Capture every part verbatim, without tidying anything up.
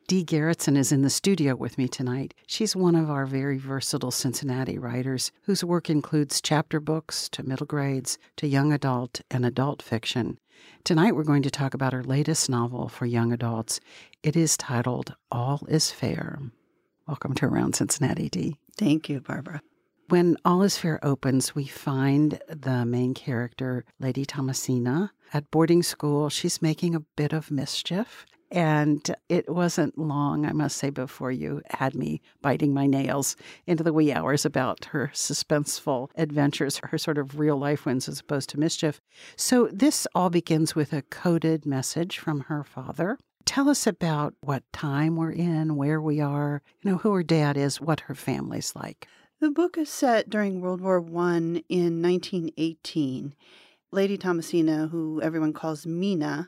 Dee Gerritsen is in the studio with me tonight. She's one of our very versatile Cincinnati writers whose work includes chapter books to middle grades to young adult and adult fiction. Tonight we're going to talk about her latest novel for young adults. It is titled All is Fair. Welcome to Around Cincinnati, Dee. Thank you, Barbara. When All is Fair opens, we find the main character, Lady Thomasina, at boarding school. She's making a bit of mischief. And it wasn't long, I must say, before you had me biting my nails into the wee hours about her suspenseful adventures, her sort of real-life wins as opposed to mischief. So this all begins with a coded message from her father. Tell us about what time we're in, where we are, you know, who her dad is, what her family's like. The book is set during World War One in nineteen eighteen. Lady Thomasina, who everyone calls Mina,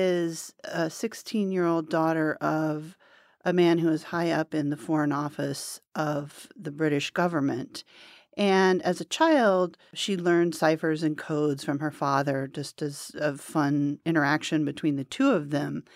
is a sixteen-year-old daughter of a man who is high up in the Foreign Office of the British government. And as a child, she learned ciphers and codes from her father, just as a fun interaction between the two of them.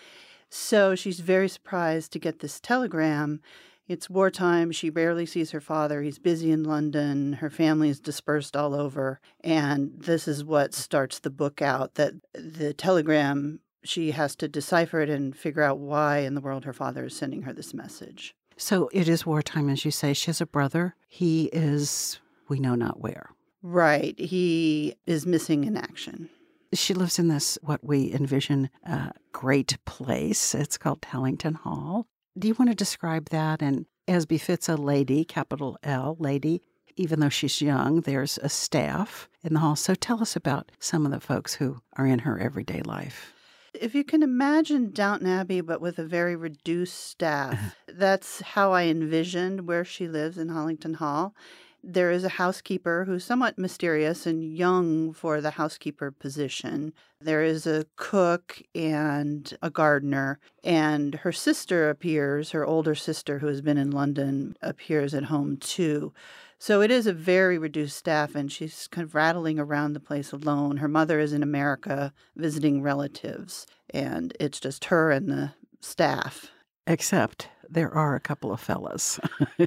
So she's very surprised to get this telegram. It's wartime. She rarely sees her father. He's busy in London. Her family is dispersed all over. And this is what starts the book out, that the telegram, she has to decipher it and figure out why in the world her father is sending her this message. So it is wartime, as you say. She has a brother. He is, we know not where. Right. He is missing in action. She lives in this, what we envision, a great place. It's called Hallington Hall. Do you want to describe that? And as befits a lady, capital L, lady, even though she's young, there's a staff in the hall. So tell us about some of the folks who are in her everyday life. If you can imagine Downton Abbey, but with a very reduced staff, that's how I envisioned where she lives in Hallington Hall. There is a housekeeper who's somewhat mysterious and young for the housekeeper position. There is a cook and a gardener, and her sister appears, her older sister who has been in London, appears at home too. So it is a very reduced staff, and she's kind of rattling around the place alone. Her mother is in America visiting relatives, and it's just her and the staff. Except there are a couple of fellas.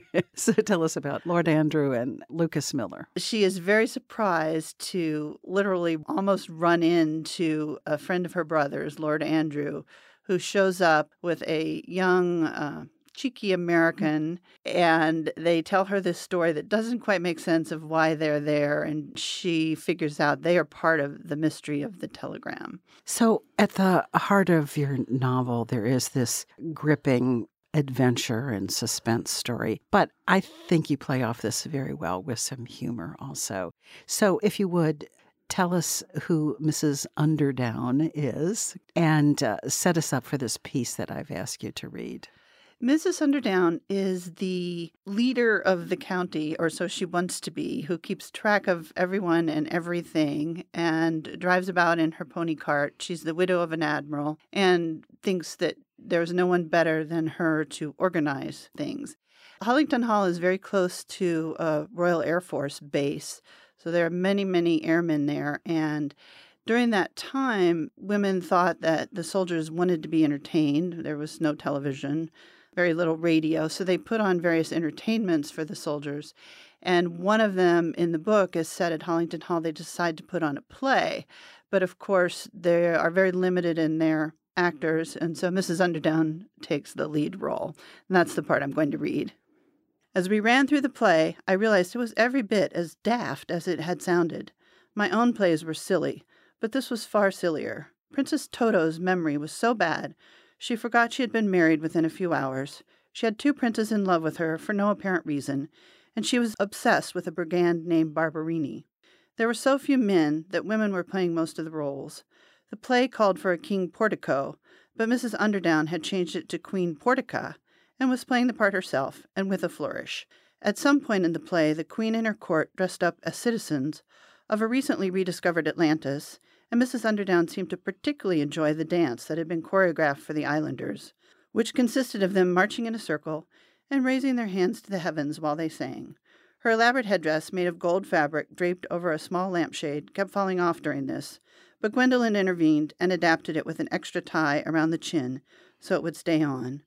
So tell us about Lord Andrew and Lucas Miller. She is very surprised to literally almost run into a friend of her brother's, Lord Andrew, who shows up with a young, uh, cheeky American, and they tell her this story that doesn't quite make sense of why they're there, and she figures out they are part of the mystery of the telegram. So at the heart of your novel, there is this gripping adventure and suspense story, but I think you play off this very well with some humor also. So if you would, tell us who Missus Underdown is and uh, set us up for this piece that I've asked you to read. Missus Underdown is the leader of the county, or so she wants to be, who keeps track of everyone and everything and drives about in her pony cart. She's the widow of an admiral and thinks that there's no one better than her to organize things. Hallington Hall is very close to a Royal Air Force base, so there are many, many airmen there, and during that time, women thought that the soldiers wanted to be entertained. There was no television, very little radio, so they put on various entertainments for the soldiers. And one of them in the book is set at Hallington Hall. They decide to put on a play. But of course, they are very limited in their actors, and so Missus Underdown takes the lead role. And that's the part I'm going to read. As we ran through the play, I realized it was every bit as daft as it had sounded. My own plays were silly, but this was far sillier. Princess Toto's memory was so bad, she forgot she had been married within a few hours. She had two princes in love with her for no apparent reason, and she was obsessed with a brigand named Barberini. There were so few men that women were playing most of the roles. The play called for a King Portico, but Missus Underdown had changed it to Queen Portica and was playing the part herself, and with a flourish. At some point in the play, the queen and her court dressed up as citizens of a recently rediscovered Atlantis, and Missus Underdown seemed to particularly enjoy the dance that had been choreographed for the islanders, which consisted of them marching in a circle and raising their hands to the heavens while they sang. Her elaborate headdress, made of gold fabric draped over a small lampshade, kept falling off during this, but Gwendolen intervened and adapted it with an extra tie around the chin so it would stay on.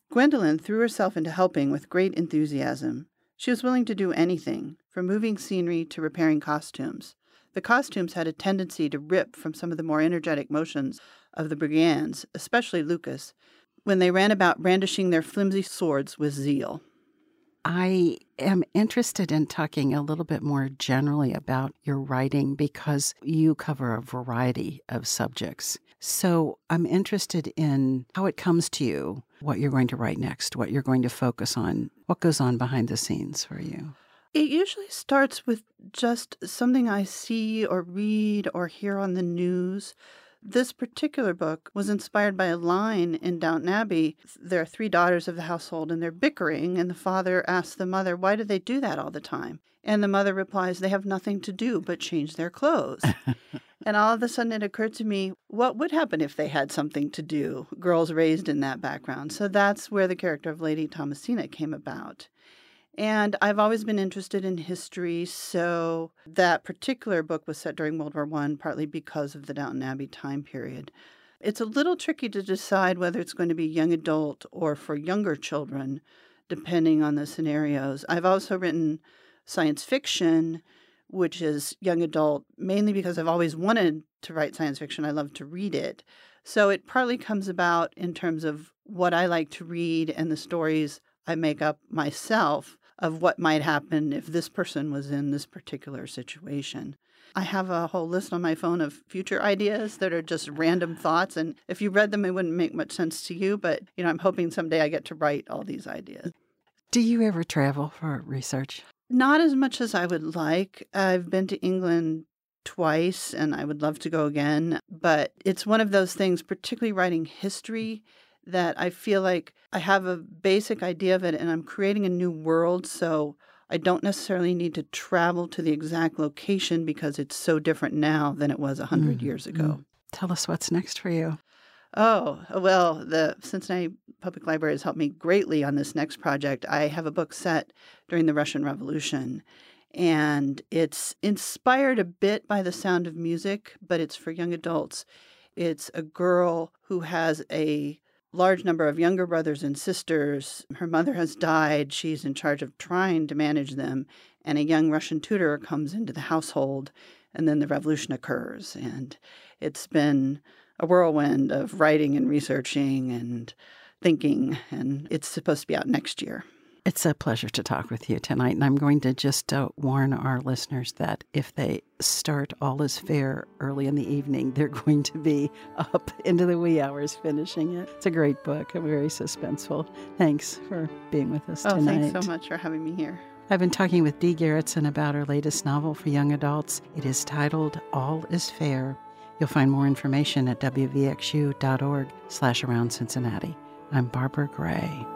Gwendolyn threw herself into helping with great enthusiasm. She was willing to do anything, from moving scenery to repairing costumes. The costumes had a tendency to rip from some of the more energetic motions of the brigands, especially Lucas, when they ran about brandishing their flimsy swords with zeal. I am interested in talking a little bit more generally about your writing because you cover a variety of subjects. So I'm interested in how it comes to you, what you're going to write next, what you're going to focus on, what goes on behind the scenes for you. It usually starts with just something I see or read or hear on the news. This particular book was inspired by a line in Downton Abbey. There are three daughters of the household, and they're bickering, and the father asks the mother, why do they do that all the time? And the mother replies, they have nothing to do but change their clothes. And all of a sudden it occurred to me, what would happen if they had something to do, girls raised in that background? So that's where the character of Lady Thomasina came about. And I've always been interested in history, so that particular book was set during World War One, partly because of the Downton Abbey time period. It's a little tricky to decide whether it's going to be young adult or for younger children, depending on the scenarios. I've also written science fiction, which is young adult, mainly because I've always wanted to write science fiction. I love to read it. So it partly comes about in terms of what I like to read and the stories I make up myself of what might happen if this person was in this particular situation. I have a whole list on my phone of future ideas that are just random thoughts, and if you read them, it wouldn't make much sense to you, but you know, I'm hoping someday I get to write all these ideas. Do you ever travel for research? Not as much as I would like. I've been to England twice, and I would love to go again, but it's one of those things, particularly writing history, that I feel like I have a basic idea of it and I'm creating a new world, so I don't necessarily need to travel to the exact location because it's so different now than it was one hundred mm, years ago. Mm. Tell us what's next for you. Oh, well, the Cincinnati Public Library has helped me greatly on this next project. I have a book set during the Russian Revolution, and it's inspired a bit by The Sound of Music, but it's for young adults. It's a girl who has a large number of younger brothers and sisters. Her mother has died. She's in charge of trying to manage them. And a young Russian tutor comes into the household, and then the revolution occurs. And it's been a whirlwind of writing and researching and thinking, and it's supposed to be out next year. It's a pleasure to talk with you tonight, and I'm going to just uh, warn our listeners that if they start All Is Fair early in the evening, they're going to be up into the wee hours finishing it. It's a great book, very suspenseful. Thanks for being with us oh, tonight. Oh, thanks so much for having me here. I've been talking with Dee Gerritsen about her latest novel for young adults. It is titled All Is Fair. You'll find more information at w v x u dot org slash around Cincinnati. I'm Barbara Gray.